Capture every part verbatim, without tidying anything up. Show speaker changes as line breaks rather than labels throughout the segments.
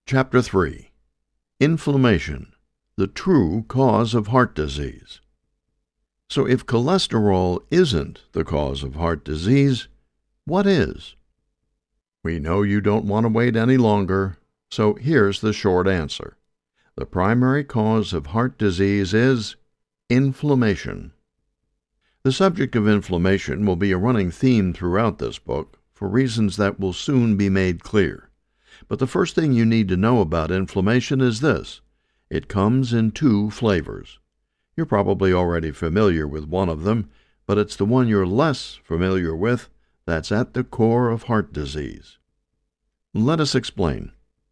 Chapter three. Inflammation, the true cause of heart disease. So if cholesterol isn't the cause of heart disease, what is? We know you don't want to wait any longer, so here's the short answer. The primary cause of heart disease is inflammation. The subject of inflammation will be a running theme throughout this book for reasons that will soon be made clear. But the first thing you need to know about inflammation is this. It comes in two flavors. You're probably already familiar with one of them, but it's the one you're less familiar with that's at the core of heart disease. Let us explain.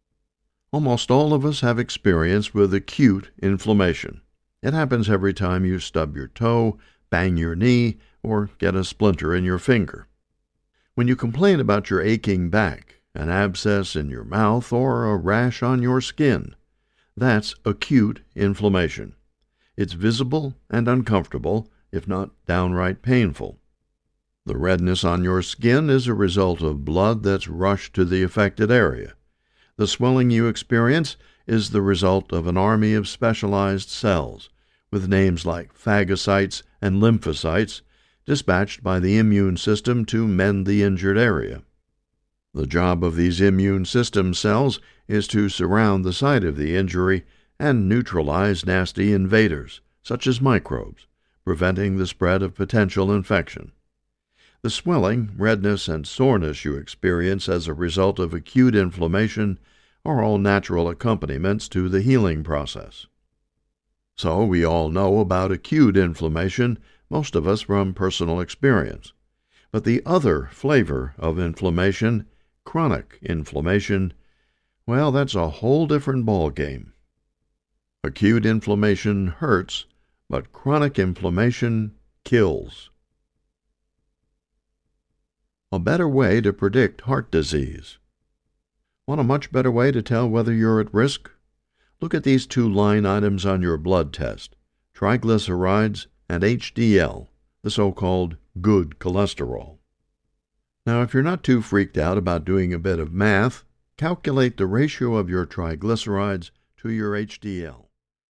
Almost all of us have experience with acute inflammation. It happens every time you stub your toe, bang your knee, or get a splinter in your finger. When you complain about your aching back, an abscess in your mouth, or a rash on your skin, that's acute inflammation. It's visible and uncomfortable, if not downright painful. The redness on your skin is a result of blood that's rushed to the affected area. The swelling you experience is the result of an army of specialized cells, with names like phagocytes and lymphocytes, dispatched by the immune system to mend the injured area. The job of these immune system cells is to surround the site of the injury and neutralize nasty invaders, such as microbes, preventing the spread of potential infection. The swelling, redness, and soreness you experience as a result of acute inflammation are all natural accompaniments to the healing process. So we all know about acute inflammation, most of us from personal experience. But the other flavor of inflammation, chronic inflammation, well, that's a whole different ballgame. Acute inflammation hurts, but chronic inflammation kills. A better way to predict heart disease. Want a much better way to tell whether you're at risk? Look at these two line items on your blood test, triglycerides and H D L, the so-called good cholesterol. Now, if you're not too freaked out about doing a bit of math, calculate the ratio of your triglycerides to your H D L.